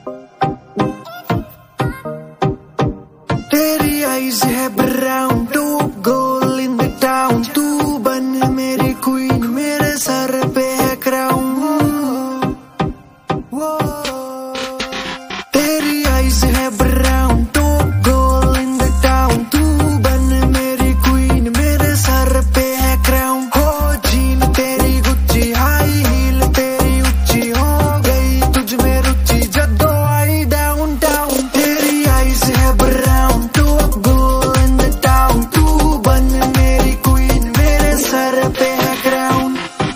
तेरी आईज है brown, to goal in the town, तू बन मेरी क्वीन, मेरे सर पे है क्राउन। तेरी आईज है brown, to goal in the town, तू बन मेरी क्वीन, मेरे सर पे है क्राउन। हो जीन तेरी गुच्ची, हाई हील तेरी ऊंची, हो गई तुझ में रुचि जद्दो आई डाउन टाउन। तेरी आईज है brown, to goal in the town, तू बन मेरी क्वीन, मेरे सर पे है क्राउन।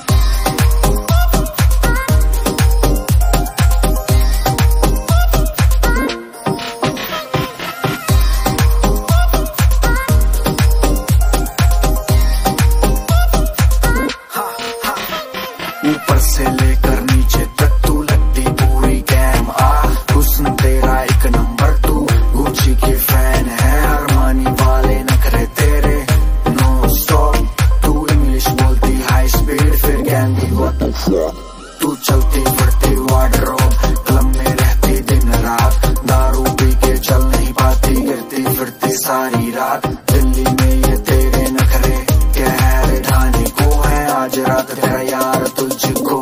ऊपर से लेकर नीचे तक तू लगती पूरी कैम, हुस्न तेरा एक नंबर, तू गुच्ची की फैन है, अरमानी वाले नखरे तेरे नो स्टॉप। तू इंग्लिश बोलती हाई स्पीड, फिर कहती व्हाट द फक। तू चलती फिरती वार्डरोब, क्लब में रहती दिन रात, दारू पी के चल नहीं पाती, गिरती फिरती सारी रात। दिल्ली में ये तेरे नखरे, कहर ढाने को है आज रात तेरा यार तुझको।